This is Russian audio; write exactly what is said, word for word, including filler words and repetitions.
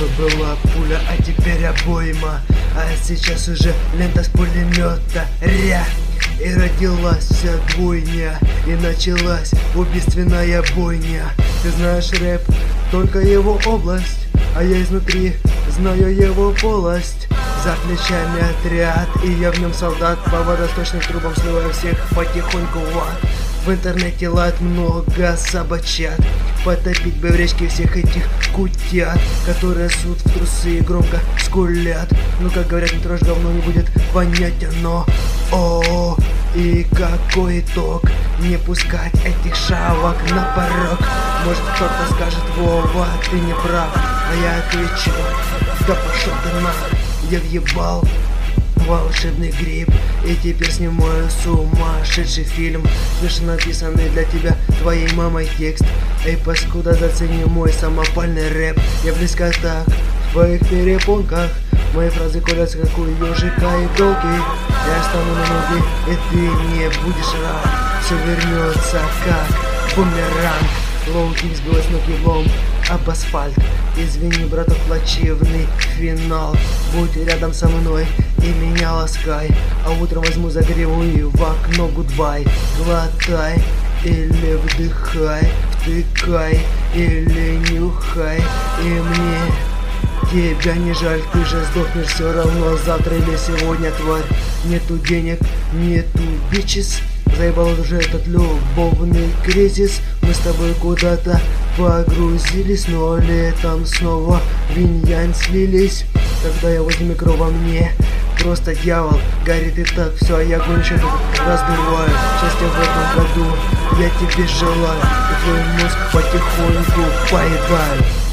давно была пуля, а теперь обойма. А сейчас уже лента с пулемета. Ря! И родилась вся двойня, и началась убийственная бойня. Ты знаешь рэп, только его область, а я изнутри знаю его полость. За плечами отряд, и я в нем солдат. По водосточным трубам сливаю всех потихоньку в ад. В интернете лад много собачат. Потопить бы в речке всех этих кутят, которые суд в трусы и громко скулят. Ну, как говорят, не трожь говно, не будет понятен, но о, и какой итог? Не пускать этих шавок на порог. Может, кто-то скажет: Вова, ты не прав. А я отвечу: да пошел ты нахуй. Я въебал волшебный гриб, и теперь снимаю сумасшедший фильм. Смешно написанный для тебя твоей мамой текст. Эй, паскуда, зацени мой самопальный рэп. Я близко так в твоих перепонках. Мои фразы колятся, как у ежика иголки. Я стану на ноги, и ты не будешь рад. Все вернется как бумеранг. Лоу-кик сбилась ног еблом об асфальт. Извини, браток, плачевный финал. Будь рядом со мной и меня ласкай. А утром возьму за гриву и в окно гудбай. Глотай или вдыхай, втыкай или нюхай. И мне тебя не жаль, ты же сдохнешь все равно завтра или сегодня, тварь. Нету денег, нету бичес. Заебал уже этот любовный кризис. Мы с тобой куда-то погрузились, но летом снова в инь-янь слились. Когда я возле микро, во мне просто дьявол. Горит и так все, а я огонь еще тут раздуваю. Счастья в этом году я тебе желаю, и твой мозг потихоньку поедаю.